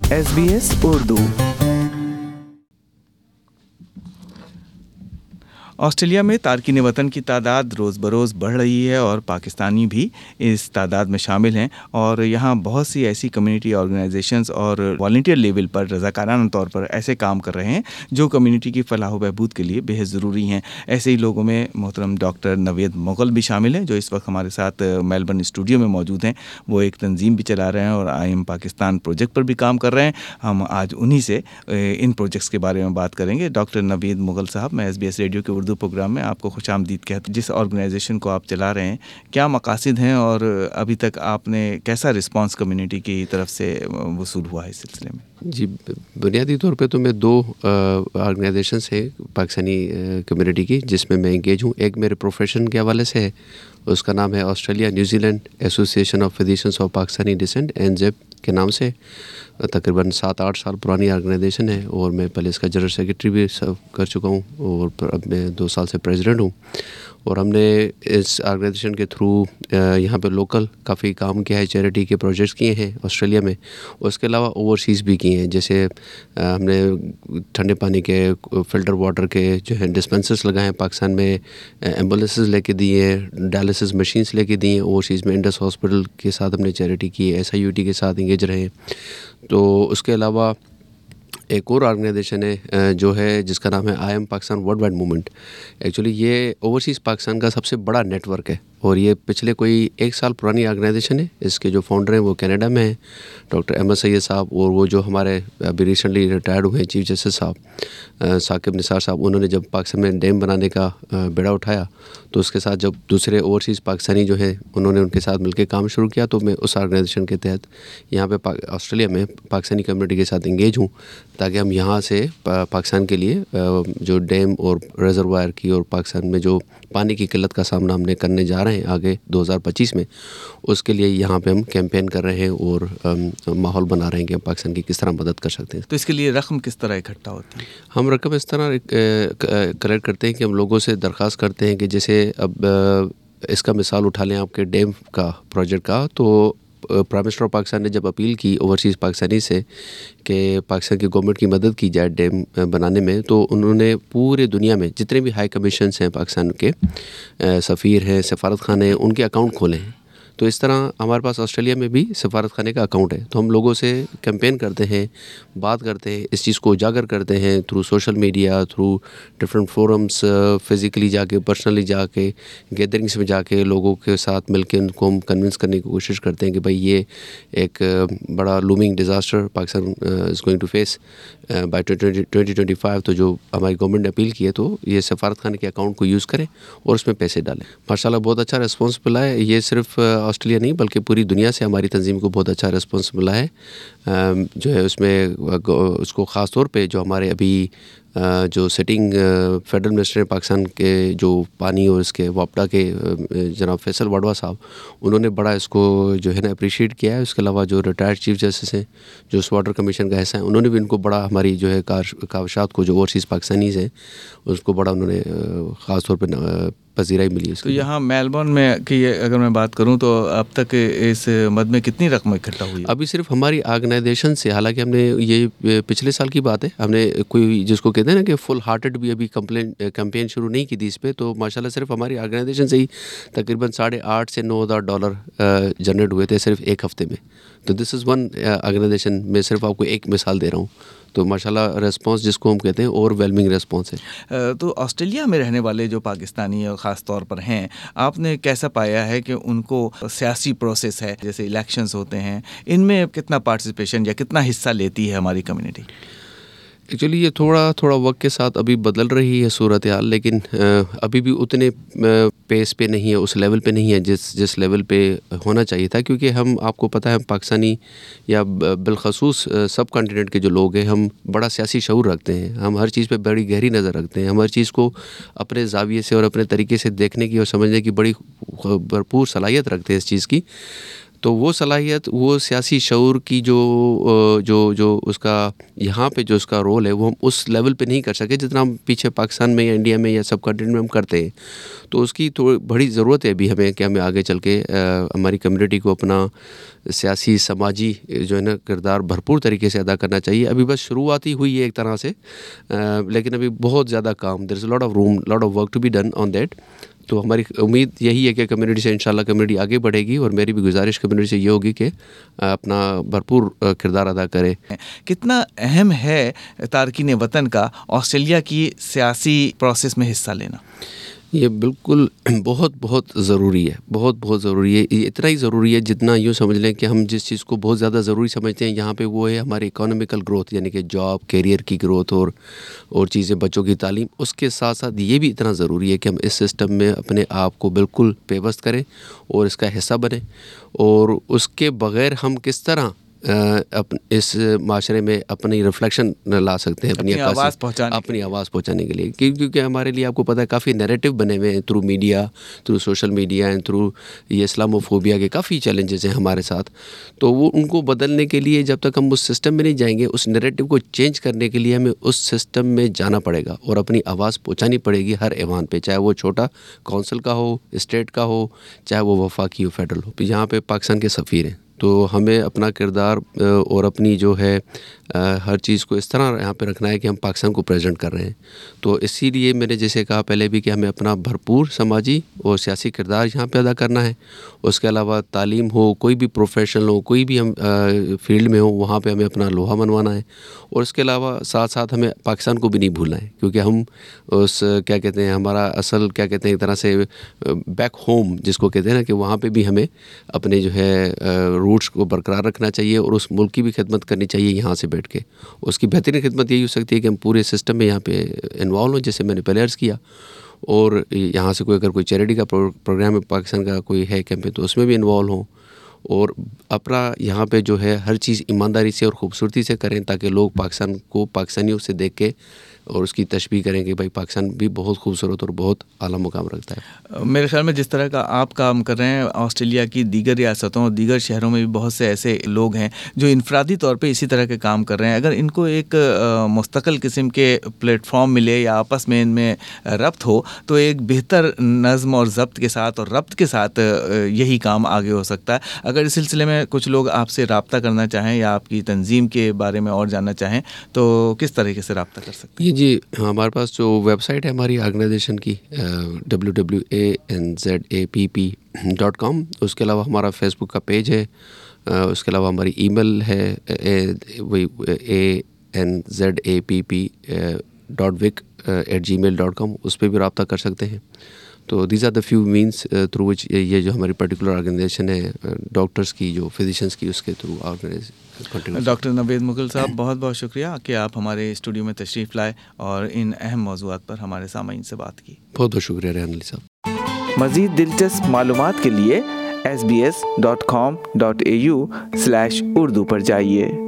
SBS Urdu. Australia میں تارکین وطن کی تعداد روز بروز بڑھ رہی ہے اور پاکستانی بھی اس تعداد میں شامل ہیں، اور یہاں بہت سی ایسی کمیونٹی آرگنائزیشنز اور والنٹیئر لیول پر رضاکارانہ طور پر ایسے کام کر رہے ہیں جو کمیونٹی کی فلاح و بہبود کے لیے بے حد ضروری ہیں. ایسے ہی لوگوں میں محترم ڈاکٹر نوید مغل بھی شامل ہیں جو اس وقت ہمارے ساتھ میلبرن اسٹوڈیو میں موجود ہیں. وہ ایک تنظیم بھی چلا رہے ہیں اور آئی ایم پاکستان پروجیکٹ پر بھی کام کر رہے ہیں. ہم آج انہی سے ان پروجیکٹس کے بارے میں بات کریں گے. ڈاکٹر نوید مغل صاحب، میں SBS ریڈیو کے اردو پروگرام میں آپ کو خوش آمدید کہتا ہوں. جس آرگنائزیشن کو آپ چلا رہے ہیں، کیا مقاصد ہیں اور ابھی تک آپ نے کیسا رسپانس کمیونٹی کی طرف سے وصول ہوا ہے اس سلسلے میں؟ جی، بنیادی طور پہ تو میں 2 آرگنائزیشنس ہیں پاکستانی کمیونٹی کی جس میں انگیج ہوں. ایک میرے پروفیشن کے حوالے سے ہے، اس کا نام ہے Australia New Zealand association of physicians of Pakistani descent NZEP کے نام سے. تقریباً 7-8 سال پرانی آرگنائزیشن ہے اور میں پہلے اس کا جنرل سیکرٹری بھی سرو کر چکا ہوں اور اب میں 2 سال سے پریزیڈنٹ ہوں. اور ہم نے اس آرگنائزیشن کے تھرو یہاں پہ لوکل کافی کام کیا ہے، چیریٹی کے پروجیکٹس کیے ہیں آسٹریلیا میں. اس کے علاوہ اوورسیز بھی کیے ہیں، جیسے ہم نے ٹھنڈے پانی کے فلٹر واٹر کے جو ہے ڈسپینسرز لگائے ہیں پاکستان میں، ایمبولینسز لے کے دیے ہیں، ڈائلسس مشینز لے کے دی ہیں اوورسیز میں. انڈس ہاسپٹل کے ساتھ ہم نے چیریٹی کی ہے، SIUT کے ساتھ انگیج رہے ہیں. تو اس کے علاوہ ایک اور آرگنائزیشن ہے جو ہے جس کا نام ہے I am Pakistan worldwide movement. Actually یہ اوورسیز پاکستان کا سب سے بڑا نیٹ ورک ہے اور یہ پچھلے کوئی 1 سال پرانی آرگنائزیشن ہے. اس کے جو فاؤنڈر ہیں وہ کینیڈا میں ہیں، ڈاکٹر احمد سید صاحب، اور وہ جو ہمارے ابھی ریسنٹلی ریٹائرڈ ہوئے ہیں چیف جسٹس صاحب ثاقب نثار صاحب. انہوں نے جب پاکستان میں ڈیم بنانے کا بیڑا اٹھایا تو اس کے ساتھ جب دوسرے اوورسیز پاکستانی جو ہیں انہوں نے ان کے ساتھ مل کے کام شروع کیا، تو میں اس آرگنائزیشن کے تحت یہاں پہ آسٹریلیا میں پاکستانی کمیونٹی کے ساتھ انگیج ہوں تاکہ ہم یہاں سے پاکستان کے لیے جو ڈیم اور ریزروائر کی اور پاکستان میں جو پانی کی قلت کا سامنا ہم نے کرنے جا رہے ہیں آگے 2025 میں، اس کے لیے یہاں پہ ہم کیمپین کر رہے ہیں اور ماحول بنا رہے ہیں کہ ہم پاکستان کی کس طرح مدد کر سکتے ہیں. تو اس کے لیے رقم کس طرح اکٹھا ہوتی ہے؟ ہم رقم اس طرح کلیکٹ کرتے ہیں کہ ہم لوگوں سے درخواست کرتے ہیں کہ جیسے اب اس کا مثال اٹھا لیں آپ کے ڈیم کا پروجیکٹ کا، تو پرائم منسٹر آف پاکستان نے جب اپیل کی اوورسیز پاکستانی سے کہ پاکستان کی گورنمنٹ کی مدد کی جائے ڈیم بنانے میں، تو انہوں نے پورے دنیا میں جتنے بھی ہائی کمیشنز ہیں پاکستان کے، سفیر ہیں، سفارت خانے ہیں، ان کے اکاؤنٹ کھولے ہیں. تو اس طرح ہمارے پاس آسٹریلیا میں بھی سفارت خانے کا اکاؤنٹ ہے. تو ہم لوگوں سے کیمپین کرتے ہیں، بات کرتے ہیں، اس چیز کو اجاگر کرتے ہیں through social media, through different forums, physically جا کے، پرسنلی جا کے، گیدرنگس میں جا کے لوگوں کے ساتھ مل کے ان کو ہم کنونس کرنے کی کوشش کرتے ہیں کہ بھائی یہ ایک بڑا looming disaster Pakistan is going to face by 2025. تو جو ہماری گورنمنٹ نے اپیل کی ہے تو یہ سفارت خانے کے اکاؤنٹ کو یوز کریں اور اس میں پیسے ڈالیں. ماشاء اللہ بہت اچھا رسپانس ملا ہے. یہ صرف آسٹریلیا نہیں بلکہ پوری دنیا سے ہماری تنظیم کو بہت اچھا رسپانس ملا ہے. جو ہے اس میں اس کو خاص طور پہ جو ہمارے ابھی جو سٹنگ فیڈرل منسٹر پاکستان کے جو پانی اور اس کے واپڈا کے جناب فیصل واڈوا صاحب، انہوں نے بڑا اس کو جو ہے نا اپریشیٹ کیا ہے. اس کے علاوہ جو ریٹائرڈ چیف جسٹس ہیں جو اس واٹر کمیشن کا حصہ ہیں، انہوں نے بھی ان کو بڑا ہماری جو ہے کاوشات کو جو اوورسیز پاکستانیز ہیں اس کو بڑا انہوں نے خاص طور پہ پذیرائی ملی. تو یہاں میلبورن میں کی اگر میں بات کروں تو اب تک اس مد میں کتنی رقم اکٹھا ہوئی؟ ابھی صرف ہماری آرگنائزیشن سے، حالانکہ ہم نے یہ پچھلے سال کی بات ہے، ہم نے کوئی جس کو کہتے ہیں نا کہ فل ہارٹڈ بھی ابھی کمپین شروع نہیں کی تھی اس پہ، تو ماشاءاللہ صرف ہماری آرگنائزیشن سے ہی تقریباً $8,500 سے $9,000 جنریٹ ہوئے تھے صرف ایک ہفتے میں. تو دس از ون آرگنائزیشن. میں صرف آپ کو ایک مثال دے رہا ہوں. تو ماشاءاللہ ریسپانس جس کو ہم کہتے ہیں اوور ویلمنگ ریسپانس ہے. تو آسٹریلیا میں رہنے والے جو پاکستانی خاص طور پر ہیں، آپ نے کیسا پایا ہے کہ ان کو سیاسی پروسیس ہے جیسے الیکشنز ہوتے ہیں، ان میں کتنا پارٹیسپیشن یا کتنا حصہ لیتی ہے ہماری کمیونٹی؟ ایکچولی یہ تھوڑا وقت کے ساتھ ابھی بدل رہی ہے صورتحال، لیکن ابھی بھی اتنے پیس پہ نہیں ہے، اس لیول پہ نہیں ہے جس لیول پہ ہونا چاہیے تھا. کیونکہ آپ کو پتہ ہے ہم پاکستانی یا بالخصوص سب کانٹیننٹ کے جو لوگ ہیں، ہم بڑا سیاسی شعور رکھتے ہیں. ہم ہر چیز پہ بڑی گہری نظر رکھتے ہیں. ہم ہر چیز کو اپنے زاویے سے اور اپنے طریقے سے دیکھنے کی اور سمجھنے کی بڑی بھرپور صلاحیت رکھتے ہیں اس چیز کی. تو وہ صلاحیت, وہ سیاسی شعور کی جو اس کا یہاں پہ جو اس کا رول ہے وہ ہم اس لیول پہ نہیں کر سکے جتنا ہم پیچھے پاکستان میں یا انڈیا میں یا سب کنٹرینٹ میں ہم کرتے ہیں. تو اس کی تھوڑی بڑی ضرورت ہے ابھی ہمیں کہ ہمیں آگے چل کے ہماری کمیونٹی کو اپنا سیاسی سماجی جو ہے نا کردار بھرپور طریقے سے ادا کرنا چاہیے. ابھی بس شروعاتی ہوئی ہے ایک طرح سے, لیکن ابھی بہت زیادہ کام, there is lot of room, lot of work to be done on that. تو ہماری امید یہی ہے کہ کمیونٹی سے انشاءاللہ کمیونٹی آگے بڑھے گی, اور میری بھی گزارش کمیونٹی سے یہ ہوگی کہ اپنا بھرپور کردار ادا کرے. کتنا اہم ہے تارکین وطن کا آسٹریلیا کی سیاسی پروسیس میں حصہ لینا؟ یہ بالکل بہت بہت ضروری ہے, بہت بہت ضروری ہے. یہ اتنا ہی ضروری ہے جتنا یوں سمجھ لیں کہ ہم جس چیز کو بہت زیادہ ضروری سمجھتے ہیں یہاں پہ وہ ہے ہماری اکانومیکل گروتھ, یعنی کہ جاب, کیریئر کی گروتھ اور چیزیں, بچوں کی تعلیم. اس کے ساتھ ساتھ یہ بھی اتنا ضروری ہے کہ ہم اس سسٹم میں اپنے آپ کو بالکل پیوست کریں اور اس کا حصہ بنیں. اور اس کے بغیر ہم کس طرح اس معاشرے میں اپنی ریفلیکشن لا سکتے ہیں, اپنی آواز پہنچانے کے لیے. کیونکہ ہمارے لیے آپ کو پتہ ہے کافی نیریٹو بنے ہوئے ہیں through media, through social media and through یہ اسلاموفوبیا کے کافی چیلنجز ہیں ہمارے ساتھ. تو وہ ان کو بدلنے کے لیے جب تک ہم اس سسٹم میں نہیں جائیں گے, اس نیریٹو کو چینج کرنے کے لیے ہمیں اس سسٹم میں جانا پڑے گا اور اپنی آواز پہنچانی پڑے گی ہر ایوان پہ, چاہے وہ چھوٹا کونسل کا ہو, اسٹیٹ کا ہو, چاہے وہ وفاقی ہو, فیڈرل ہو. یہاں پہ پاکستان کے سفیر ہیں, تو ہمیں اپنا کردار اور اپنی جو ہے ہر چیز کو اس طرح یہاں پہ رکھنا ہے کہ ہم پاکستان کو پریزنٹ کر رہے ہیں. تو اسی لیے میں نے جیسے کہا پہلے بھی کہ ہمیں اپنا بھرپور سماجی اور سیاسی کردار یہاں پہ ادا کرنا ہے. اس کے علاوہ تعلیم ہو, کوئی بھی پروفیشنل ہو, کوئی بھی ہم فیلڈ میں ہو, وہاں پہ ہمیں اپنا لوہا منوانا ہے. اور اس کے علاوہ ساتھ ساتھ ہمیں پاکستان کو بھی نہیں بھولنا ہے, کیونکہ ہم اس کیا کہتے ہیں ہمارا اصل کیا کہتے ہیں ایک طرح سے بیک ہوم جس کو کہتے ہیں نا, کہ وہاں پہ بھی ہمیں اپنے جو ہے روٹس کو برقرار رکھنا چاہیے اور اس ملک کی بھی خدمت کرنی چاہیے یہاں سے بیٹھ کے. اس کی بہترین خدمت یہی ہو سکتی ہے کہ ہم پورے سسٹم میں یہاں پہ انوالو ہوں, جیسے میں نے پہلے عرض کیا. اور یہاں سے اگر کوئی چیریٹی کا پروگرام ہے پاکستان کا کوئی ہے کیمپین, تو اس میں بھی انوالو ہوں, اور اپنا یہاں پہ جو ہے ہر چیز ایمانداری سے اور خوبصورتی سے کریں, تاکہ لوگ پاکستان کو پاکستانیوں سے دیکھ کے اور اس کی تشبیہ کریں کہ بھائی پاکستان بھی بہت خوبصورت اور بہت اعلیٰ مقام رکھتا ہے. میرے خیال میں جس طرح کا آپ کام کر رہے ہیں, آسٹریلیا کی دیگر ریاستوں اور دیگر شہروں میں بھی بہت سے ایسے لوگ ہیں جو انفرادی طور پہ اسی طرح کے کام کر رہے ہیں. اگر ان کو ایک مستقل قسم کے پلیٹ فارم ملے یا آپس میں ان میں ربط ہو, تو ایک بہتر نظم اور ضبط کے ساتھ اور ربط کے ساتھ یہی کام آگے ہو سکتا ہے. اگر اس سلسلے میں کچھ لوگ آپ سے رابطہ کرنا چاہیں یا آپ کی تنظیم کے بارے میں اور جاننا چاہیں تو کس طریقے سے رابطہ کر سکتے ہیں؟ جی, ہمارے پاس جو ویب سائٹ ہے ہماری آرگنائزیشن کی www.anzapp.com, اس کے علاوہ ہمارا فیس بک کا پیج ہے, اس کے علاوہ ہماری ای میل ہے وہی anzapp.vic@gmail.com, اس پہ بھی رابطہ کر سکتے ہیں. تو these are the few means through which یہ جو ہماری پرٹیکولر آرگنائزیشن ہے ڈاکٹرس کی, جو فزیشینس کی, اس کے through organize. Doctor Naveed Mughal صاحب, بہت بہت شکریہ کہ آپ ہمارے اسٹوڈیو میں تشریف لائے اور ان اہم موضوعات پر ہمارے سامعین سے بات کی. بہت بہت شکریہ ریحان علی صاحب. مزید دلچسپ معلومات کے لیے sbs.com.au/urdu پر جائیے.